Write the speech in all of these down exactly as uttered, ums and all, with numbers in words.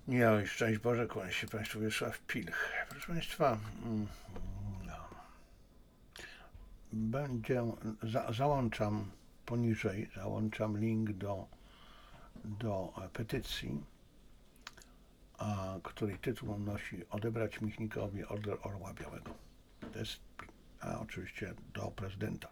Nie, szczęść Boże, kłania się Państwu Wiesław Pilch. Proszę Państwa, mm, no, będzie, za, załączam poniżej, załączam link do, do petycji, a, której tytuł nosi Odebrać Michnikowi Order Orła Białego. To jest, a oczywiście do prezydenta.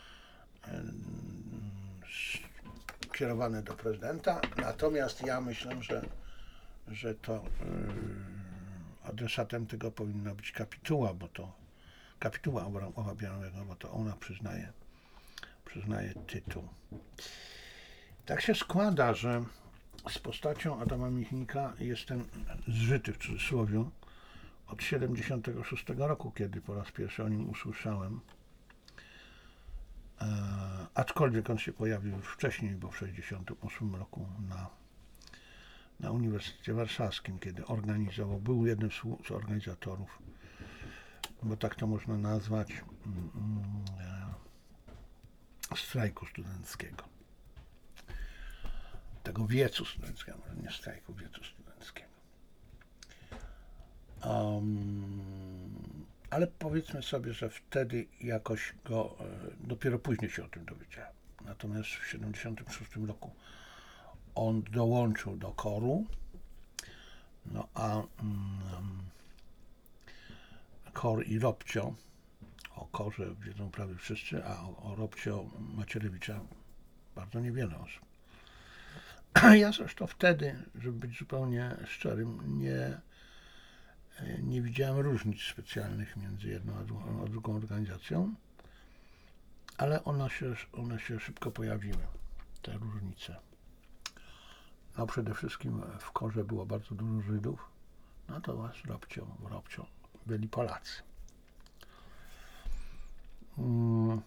Kierowane do prezydenta, natomiast ja myślę, że że to yy, adresatem tego powinna być kapituła, bo to kapituła Orła Białego, bo to ona przyznaje, przyznaje tytuł. Tak się składa, że z postacią Adama Michnika jestem zżyty w cudzysłowie od siedemdziesiątego szóstego roku, kiedy po raz pierwszy o nim usłyszałem. E, aczkolwiek on się pojawił już wcześniej, bo w sześćdziesiątym ósmym roku na na Uniwersytecie Warszawskim, kiedy organizował, był jednym z organizatorów, bo tak to można nazwać, mm, e, strajku studenckiego. Tego wiecu studenckiego, może nie strajku, wiecu studenckiego. Um, ale powiedzmy sobie, że wtedy jakoś go, e, dopiero później się o tym dowiedziałem. Natomiast w siedemdziesiątym szóstym roku on dołączył do koru, no a um, Kor i Robcio, o Korze wiedzą prawie wszyscy, a o, o Robcio Macierewicza bardzo niewiele osób. Ja zresztą wtedy, żeby być zupełnie szczerym, nie, nie widziałem różnic specjalnych między jedną a drugą, a drugą organizacją, ale one się, one się szybko pojawiły, te różnice. No przede wszystkim w Korze było bardzo dużo Żydów, natomiast w Robcio, w Robcio byli Polacy. Hmm.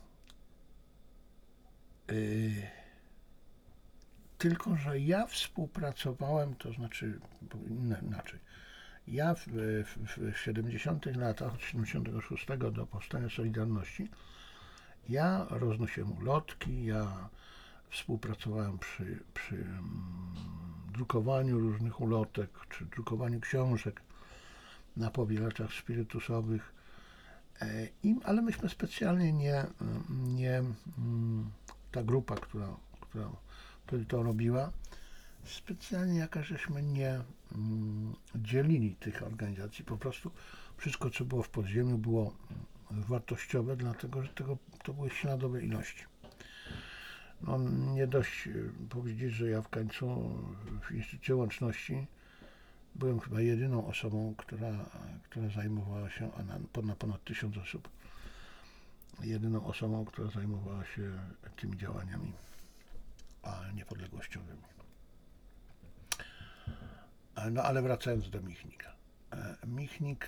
Yy. Tylko że ja współpracowałem, to znaczy inaczej. Ja w, w, w siedemdziesiątych latach, od siedemdziesiątego szóstego do powstania Solidarności, ja roznosiłem ulotki, ja współpracowałem przy, przy um, drukowaniu różnych ulotek, czy drukowaniu książek na powielaczach spirytusowych, e, i, ale myśmy specjalnie nie, nie ta grupa, która, która wtedy to robiła, specjalnie jakaś żeśmy nie um, dzielili tych organizacji, po prostu wszystko, co było w podziemiu, było wartościowe, dlatego że tego, to były śladowe ilości. No, nie dość powiedzieć, że ja w końcu w Instytucie Łączności byłem chyba jedyną osobą, która, która zajmowała się, a na, na ponad tysiąc osób, jedyną osobą, która zajmowała się tymi działaniami a niepodległościowymi. No ale wracając do Michnika. Michnik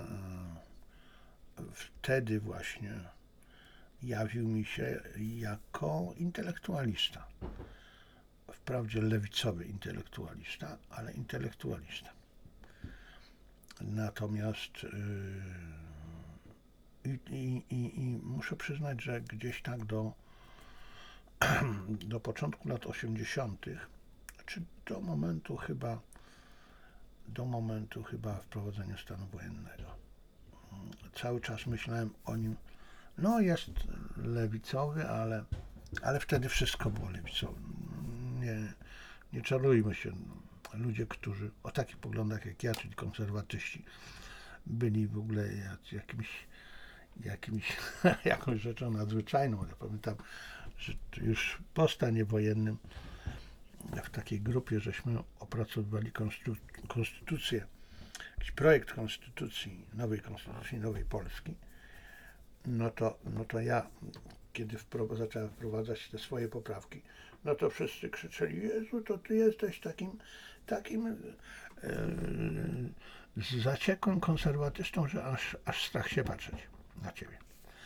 wtedy właśnie jawił mi się jako intelektualista. Wprawdzie lewicowy intelektualista, ale intelektualista. Natomiast yy, i, i, i muszę przyznać, że gdzieś tak do, do początku lat osiemdziesiątych, czy do momentu chyba do momentu chyba wprowadzenia stanu wojennego, cały czas myślałem o nim. No jest lewicowy, ale, ale wtedy wszystko było lewicowe. Nie, nie czarujmy się. Ludzie, którzy o takich poglądach jak ja, czyli konserwatyści, byli w ogóle jakimś, jakimś jakąś rzeczą nadzwyczajną. Ja pamiętam, że już po stanie wojennym w takiej grupie żeśmy opracowywali konstytu- konstytucję, jakiś projekt konstytucji, nowej konstytucji, nowej Polski. No to, no to ja, kiedy wpro- zacząłem wprowadzać te swoje poprawki, no to wszyscy krzyczeli: Jezu, to ty jesteś takim, takim yy, zaciekłym konserwatystą, że aż, aż strach się patrzeć na ciebie.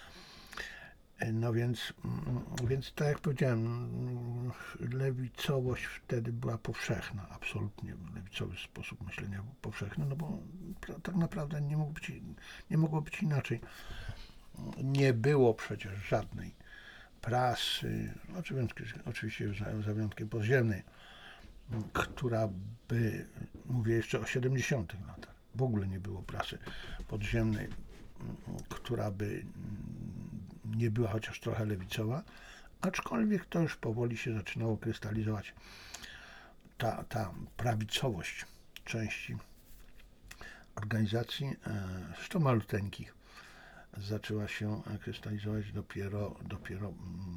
No więc, więc tak jak powiedziałem, lewicowość wtedy była powszechna, absolutnie lewicowy sposób myślenia był powszechny, no bo tak naprawdę nie mógł być, nie mogło być inaczej. Nie było przecież żadnej prasy, oczywiście za wyjątkiem podziemnej, która by mówię jeszcze o siedemdziesiątych latach, w ogóle nie było prasy podziemnej, która by nie była chociaż trochę lewicowa, aczkolwiek to już powoli się zaczynało krystalizować ta, ta prawicowość części organizacji, zresztą maluteńkich, zaczęła się krystalizować dopiero, dopiero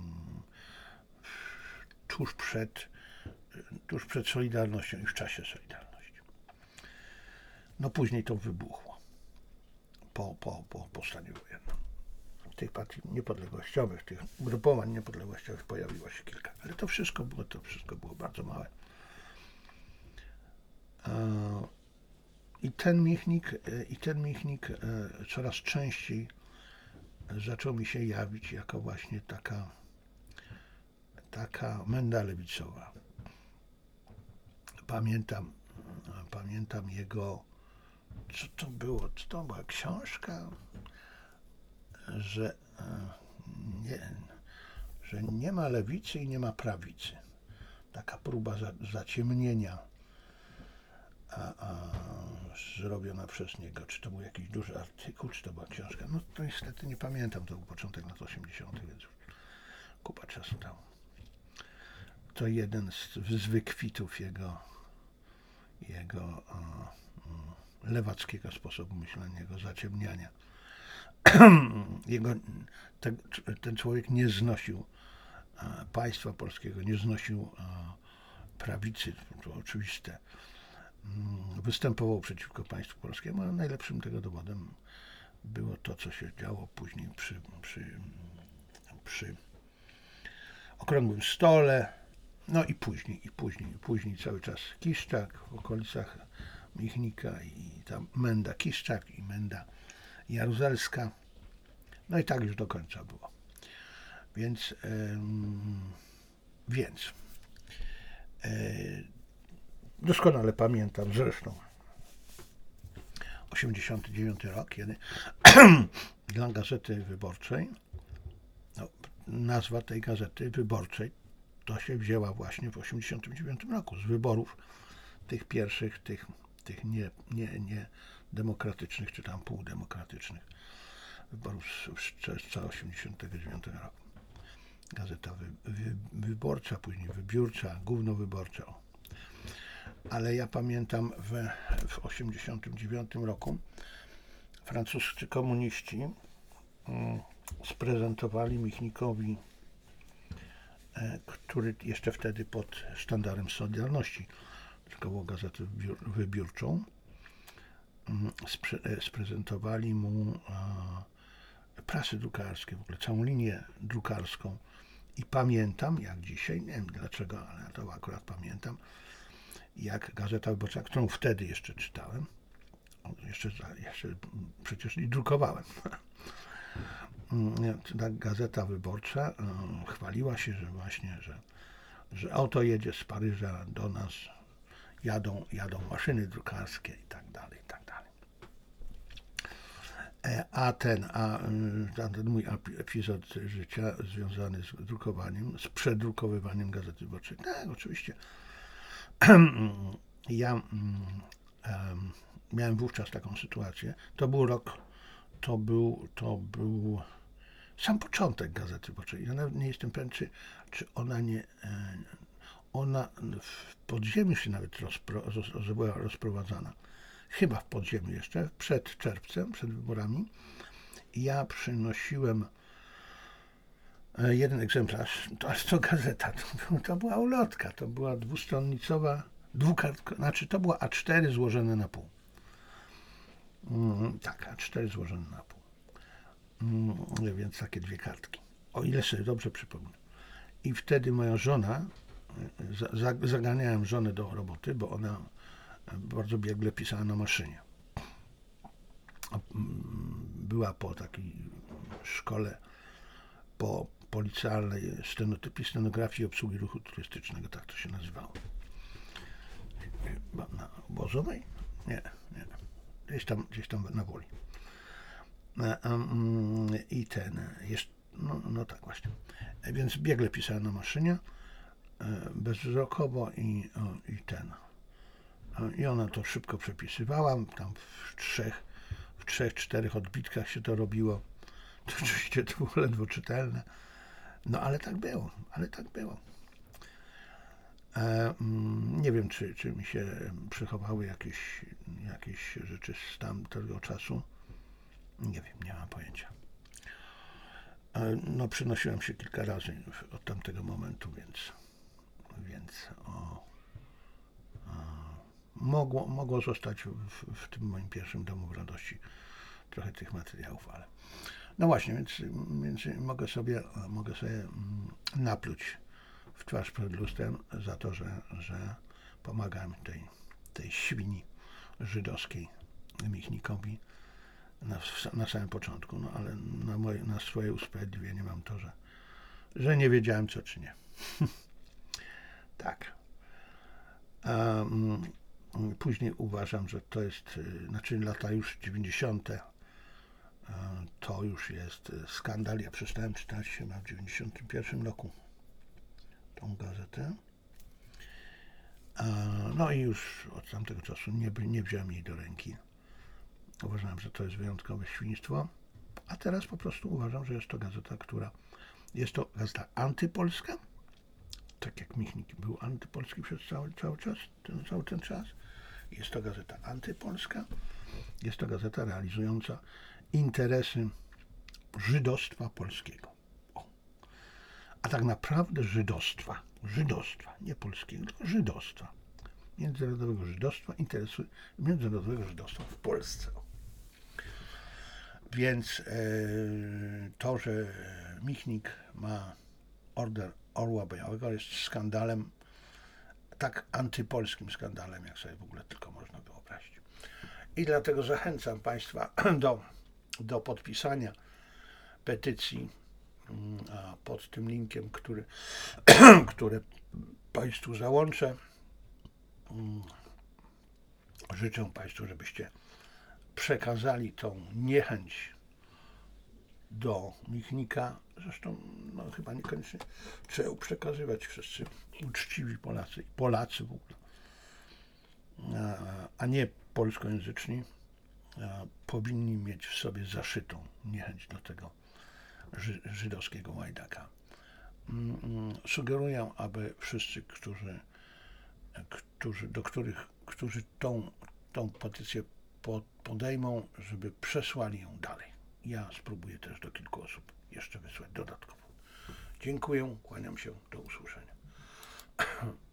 tuż przed, tuż przed Solidarnością i w czasie Solidarności. No później to wybuchło po, po, po, po stanie wojennym. Tych partii niepodległościowych, tych ugrupowań niepodległościowych pojawiło się kilka, ale to wszystko było, to wszystko było bardzo małe. I ten Michnik, i ten Michnik coraz częściej zaczął mi się jawić jako właśnie taka, taka menda lewicowa. Pamiętam, pamiętam jego, co to było, co to była książka, że nie, że nie ma lewicy i nie ma prawicy. Taka próba za, zaciemnienia a, a, zrobiona przez niego. Czy to był jakiś duży artykuł, czy to była książka? No to niestety nie pamiętam, to był początek lat osiemdziesiątych, więc kupa czasu temu. To jeden z, z wykwitów jego, jego a, a, lewackiego sposobu myślenia, jego zaciemniania. Jego, te, ten człowiek nie znosił a, państwa polskiego, nie znosił a, prawicy, to oczywiste. Występował przeciwko państwu polskiemu, a najlepszym tego dowodem było to, co się działo później przy, przy, przy okrągłym stole, no i później, i później, i później cały czas Kiszczak w okolicach Michnika i tam Menda Kiszczak i Menda Jaruzelska, no i tak już do końca było. Więc, ym, więc yy, doskonale pamiętam zresztą osiemdziesiąty dziewiąty rok, kiedy dla Gazety Wyborczej, no, nazwa tej Gazety Wyborczej to się wzięła właśnie w osiemdziesiątym dziewiątym roku z wyborów tych pierwszych, tych, tych nie, nie, nie demokratycznych, czy tam półdemokratycznych wyborów z czerwca osiemdziesiątego dziewiątego roku. Gazeta wy, wy, wyborcza, później wybiórcza, głównowyborcza. Ale ja pamiętam w, w osiemdziesiątym dziewiątym roku francuscy komuniści mm, sprezentowali Michnikowi, e, który jeszcze wtedy pod sztandarem Solidarności, tylko było gazetę wybiórczą, mm, spre, e, sprezentowali mu e, prasy drukarskie, w ogóle całą linię drukarską. I pamiętam, jak dzisiaj, nie wiem dlaczego, ale to akurat pamiętam, jak Gazeta Wyborcza, którą wtedy jeszcze czytałem, jeszcze, jeszcze przecież i drukowałem, ta Gazeta Wyborcza chwaliła się, że właśnie, że, że auto jedzie z Paryża do nas, jadą, jadą maszyny drukarskie i tak dalej, i tak dalej. A ten, a ten mój epizod życia związany z drukowaniem, z przedrukowywaniem Gazety Wyborczej, tak, oczywiście. Ja um, miałem wówczas taką sytuację. To był rok, to był, to był sam początek Gazety Wyborczej. Ja nawet nie jestem pewien, czy, czy ona nie, ona w podziemiu się nawet rozpro, roz, była rozprowadzana. Chyba w podziemiu jeszcze, przed czerwcem, przed wyborami. Ja przynosiłem jeden egzemplarz, to, to gazeta, to, to była ulotka, to była dwustronnicowa, dwukartka, znaczy to była A cztery złożone na pół. Mm, tak, A cztery złożone na pół. Mm, więc takie dwie kartki, o ile sobie dobrze przypomnę. I wtedy moja żona, za, za, zaganiałem żonę do roboty, bo ona bardzo biegle pisała na maszynie. Była po takiej szkole, po policealnej stenotypii, stenografii obsługi ruchu turystycznego, tak to się nazywało. Na Obozowej? Nie, nie. Gdzieś tam, gdzieś tam na Woli. I ten, jeszcze, no, no tak właśnie. Więc biegle pisałem na maszynie, bezwzrokowo i, o, i ten. I ona to szybko przepisywała, tam w trzech, w trzech, czterech odbitkach się to robiło. To oczywiście to było ledwo czytelne. No ale tak było, ale tak było. E, nie wiem, czy, czy mi się przechowały jakieś, jakieś rzeczy z tamtego czasu. Nie wiem, nie mam pojęcia. E, no, przenosiłem się kilka razy od tamtego momentu, więc, więc o, o, mogło, mogło zostać w, w tym moim pierwszym domu w Radości trochę tych materiałów, ale no właśnie, więc, więc mogę sobie, mogę sobie napluć w twarz przed lustrem za to, że, że pomagałem tej, tej świni żydowskiej Michnikowi na, na samym początku, no ale na, moje, na swoje usprawiedliwienie mam to, że, że nie wiedziałem co czy nie. Tak. A, um, później uważam, że to jest, znaczy lata już dziewięćdziesiąte to już jest skandal. Ja przestałem czytać chyba w dziewięćdziesiątym pierwszym roku tą gazetę. No i już od tamtego czasu nie, nie wziąłem jej do ręki. Uważałem, że to jest wyjątkowe świństwo, a teraz po prostu uważam, że jest to gazeta, która jest to gazeta antypolska, tak jak Michnik był antypolski przez cały, cały czas, ten, cały ten czas. Jest to gazeta antypolska, jest to gazeta realizująca interesy żydostwa polskiego. O. A tak naprawdę żydostwa, żydostwa, nie polskiego, tylko żydostwa, międzynarodowego żydostwa, interesy międzynarodowego żydostwa w Polsce. Więc e, to, że Michnik ma order Orła Białego, jest skandalem, tak antypolskim skandalem, jak sobie w ogóle tylko można wyobrazić. I dlatego zachęcam Państwa do, do podpisania petycji a pod tym linkiem, który, który Państwu załączę. Życzę Państwu, żebyście przekazali tą niechęć do Michnika. Zresztą no, chyba niekoniecznie trzeba przekazywać, wszyscy uczciwi Polacy, Polacy w ogóle, a, a nie polskojęzyczni, a, powinni mieć w sobie zaszytą niechęć do tego ży, żydowskiego łajdaka. Sugeruję, aby wszyscy, którzy, którzy, do których, którzy tą, tą petycję podejmą, żeby przesłali ją dalej. Ja spróbuję też do kilku osób jeszcze wysłać dodatkowo. Dziękuję, kłaniam się, do usłyszenia.